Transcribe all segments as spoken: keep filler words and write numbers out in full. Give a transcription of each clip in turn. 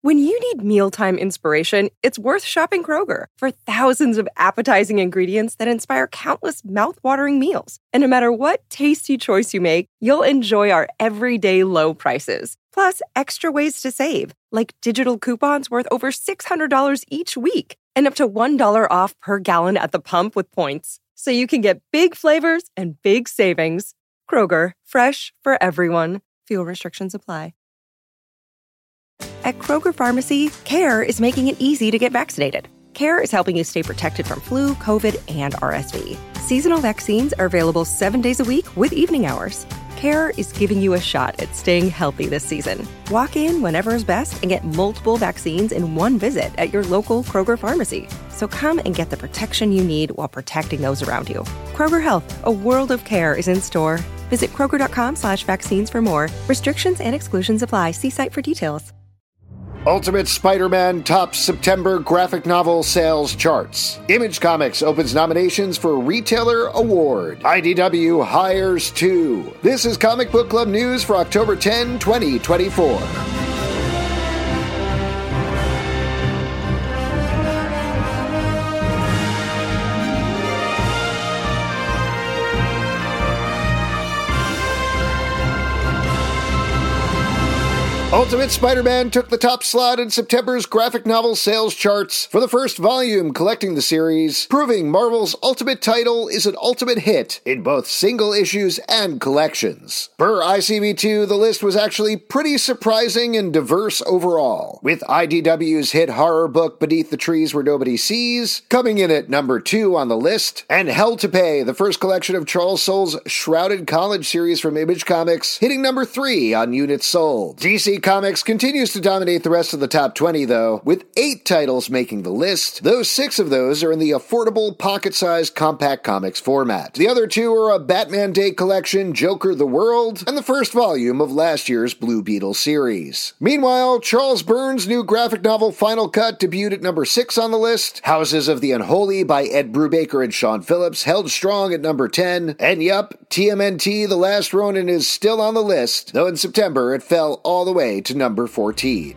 When you need mealtime inspiration, it's worth shopping Kroger for thousands of appetizing ingredients that inspire countless mouth-watering meals. And no matter what tasty choice you make, you'll enjoy our everyday low prices. Plus, extra ways to save, like digital coupons worth over six hundred dollars each week and up to one dollar off per gallon at the pump with points. So you can get big flavors and big savings. Kroger, fresh for everyone. Fuel restrictions apply. At Kroger Pharmacy, CARE is making it easy to get vaccinated. CARE is helping you stay protected from flu, COVID, and R S V. Seasonal vaccines are available seven days a week with evening hours. CARE is giving you a shot at staying healthy this season. Walk in whenever is best and get multiple vaccines in one visit at your local Kroger Pharmacy. So come and get the protection you need while protecting those around you. Kroger Health, a world of care is in store. Visit kroger.com slash vaccines for more. Restrictions and exclusions apply. See site for details. Ultimate Spider-Man tops September graphic novel sales charts. Image Comics opens nominations for Retailer Award. I D W hires two. This is Comic Book Club news for October tenth, twenty twenty-four. Ultimate Spider-Man took the top slot in September's graphic novel sales charts for the first volume collecting the series, proving Marvel's Ultimate title is an ultimate hit in both single issues and collections. Per I C V two, the list was actually pretty surprising and diverse overall, with I D W's hit horror book Beneath the Trees Where Nobody Sees coming in at number two on the list, and Hell to Pay, the first collection of Charles Soule's Shrouded College series from Image Comics, hitting number three on units sold. D C Comics continues to dominate the rest of the top twenty, though, with eight titles making the list, though six of those are in the affordable, pocket-sized compact comics format. The other two are a Batman Day collection, Joker the World, and the first volume of last year's Blue Beetle series. Meanwhile, Charles Burns' new graphic novel Final Cut debuted at number six on the list, Houses of the Unholy by Ed Brubaker and Sean Phillips held strong at number ten, and yup, T M N T The Last Ronin is still on the list, though in September it fell all the way to number fourteen.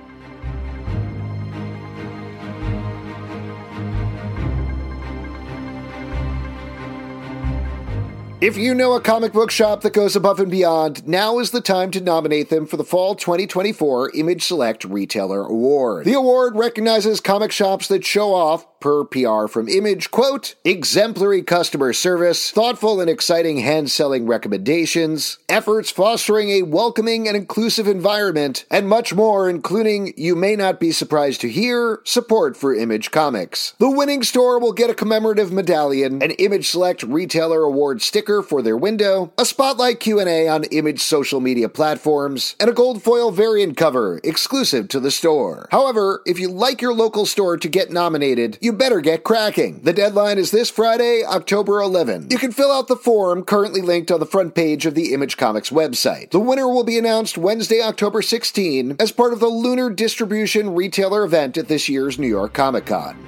If you know a comic book shop that goes above and beyond, now is the time to nominate them for the Fall twenty twenty-four Image Select Retailer Award. The award recognizes comic shops that show off, per P R from Image, quote, exemplary customer service, thoughtful and exciting hand-selling recommendations, efforts fostering a welcoming and inclusive environment, and much more, including, you may not be surprised to hear, support for Image Comics. The winning store will get a commemorative medallion, an Image Select Retailer Award sticker for their window, a spotlight Q and A on Image social media platforms, and a gold foil variant cover exclusive to the store. However, if you like your local store to get nominated, you better get cracking. The deadline is this Friday, October eleventh. You can fill out the form currently linked on the front page of the Image Comics website. The winner will be announced Wednesday, October sixteenth as part of the Lunar Distribution Retailer event at this year's New York Comic Con.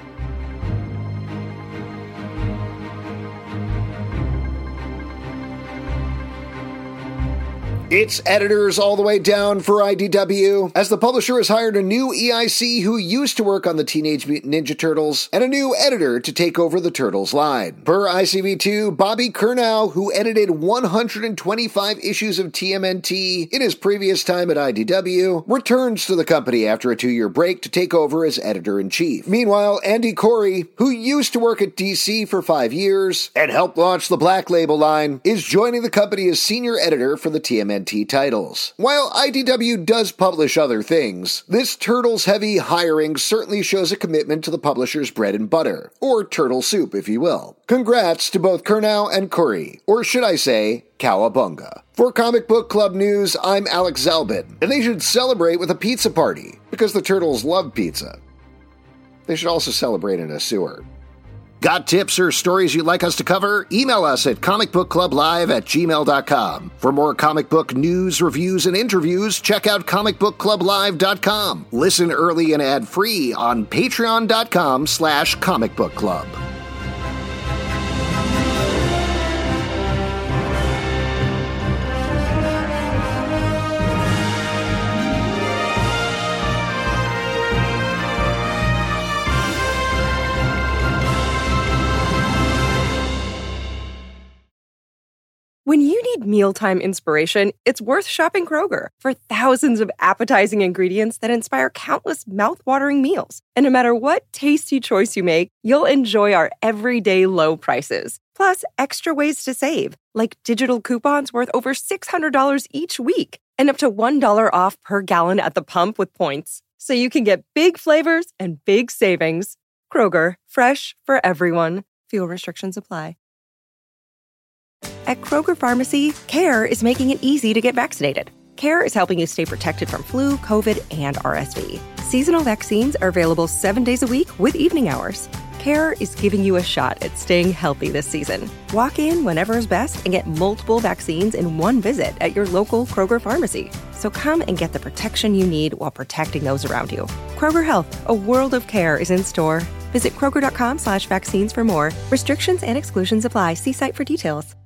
It's editors all the way down for I D W, as the publisher has hired a new E I C who used to work on the Teenage Mutant Ninja Turtles, and a new editor to take over the Turtles line. Per I C V two, Bobby Curnow, who edited one hundred twenty-five issues of T M N T in his previous time at I D W, returns to the company after a two-year break to take over as editor-in-chief. Meanwhile, Andy Corey, who used to work at D C for five years and helped launch the Black Label line, is joining the company as senior editor for the T M N T titles. While I D W does publish other things, this Turtles-heavy hiring certainly shows a commitment to the publisher's bread and butter, or turtle soup, if you will. Congrats to both Curnow and Curry, or should I say, Cowabunga. For Comic Book Club News, I'm Alex Zelbin, and they should celebrate with a pizza party, because the Turtles love pizza. They should also celebrate in a sewer. Got tips or stories you'd like us to cover? Email us at comicbookclublive at gmail dot com. For more comic book news, reviews, and interviews, check out comic book club live dot com. Listen early and ad-free on patreon dot com slash comic book club. need mealtime inspiration, it's worth shopping Kroger for thousands of appetizing ingredients that inspire countless mouth-watering meals. And no matter what tasty choice you make, you'll enjoy our everyday low prices. Plus, extra ways to save, like digital coupons worth over six hundred dollars each week and up to one dollar off per gallon at the pump with points. So you can get big flavors and big savings. Kroger, fresh for everyone. Fuel restrictions apply. At Kroger Pharmacy, CARE is making it easy to get vaccinated. CARE is helping you stay protected from flu, COVID, and R S V. Seasonal vaccines are available seven days a week with evening hours. CARE is giving you a shot at staying healthy this season. Walk in whenever is best and get multiple vaccines in one visit at your local Kroger Pharmacy. So come and get the protection you need while protecting those around you. Kroger Health, a world of care is in store. Visit Kroger.com slash vaccines for more. Restrictions and exclusions apply. See site for details.